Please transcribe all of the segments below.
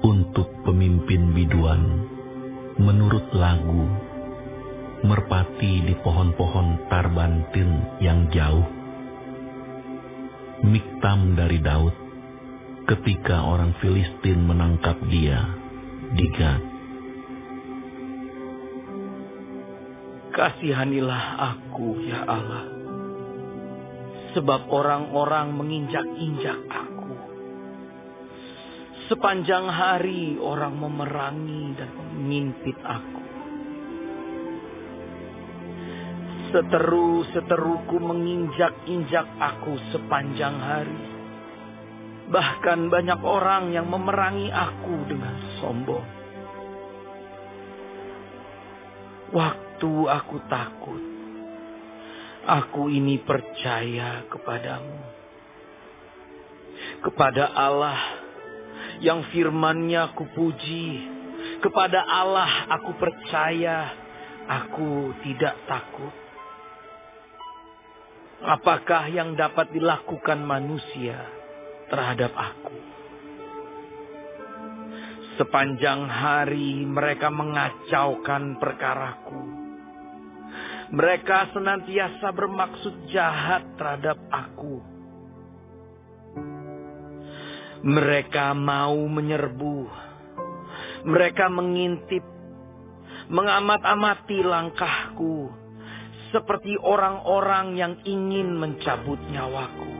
untuk pemimpin biduan menurut lagu, merpati di pohon-pohon tarbantin yang jauh. Miktam dari Daud ketika orang Filistin menangkap dia di Gad. Kasihanilah aku, ya Allah, sebab orang-orang menginjak-injak aku. Sepanjang hari orang memerangi dan mengimpit aku. Seteru-seteruku menginjak-injak aku sepanjang hari. Bahkan banyak orang yang memerangi aku dengan sombong. Waktu aku takut, aku ini percaya kepadamu. Kepada Allah yang firman-Nya kupuji, kepada Allah aku percaya, aku tidak takut. Apakah yang dapat dilakukan manusia terhadap aku? Sepanjang hari mereka mengacaukan perkaraku. Mereka senantiasa bermaksud jahat terhadap aku. Mereka mau menyerbu. Mereka mengintip, mengamat-amati langkahku, seperti orang-orang yang ingin mencabut nyawaku.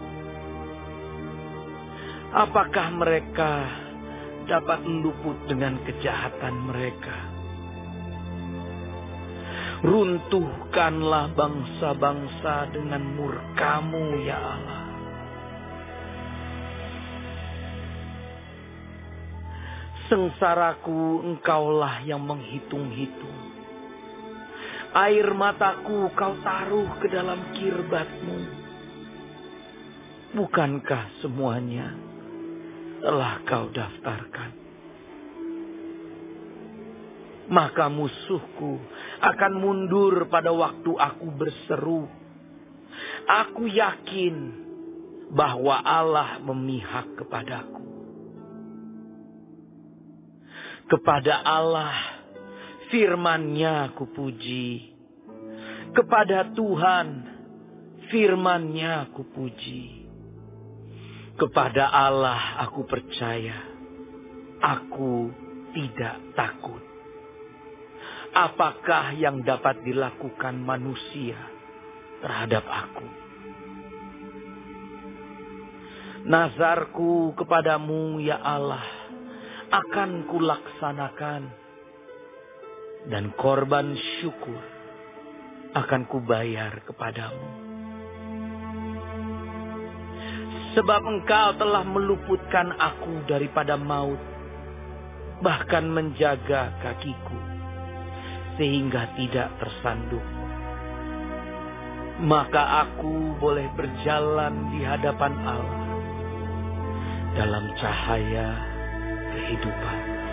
Apakah mereka dapat luput dengan kejahatan mereka? Runtuhkanlah bangsa-bangsa dengan murka-Mu, ya Allah. Sengsaraku Engkaulah yang menghitung-hitung. Air mataku Kau taruh ke dalam kirbat-Mu. Bukankah semuanya telah Kau daftarkan? Maka musuhku akan mundur pada waktu aku berseru. Aku yakin bahwa Allah memihak kepadaku. Kepada Allah firman-Nya kupuji. Kepada Tuhan firman-Nya kupuji. Kepada Allah aku percaya. Aku tidak takut. Apakah yang dapat dilakukan manusia terhadap aku? Nazarku kepadamu, ya Allah, akan kulaksanakan, dan korban syukur akan kubayar kepadamu. Sebab Engkau telah meluputkan aku daripada maut, bahkan menjaga kakiku, sehingga tidak tersandung. Maka aku boleh berjalan di hadapan Allah dalam cahaya kehidupan.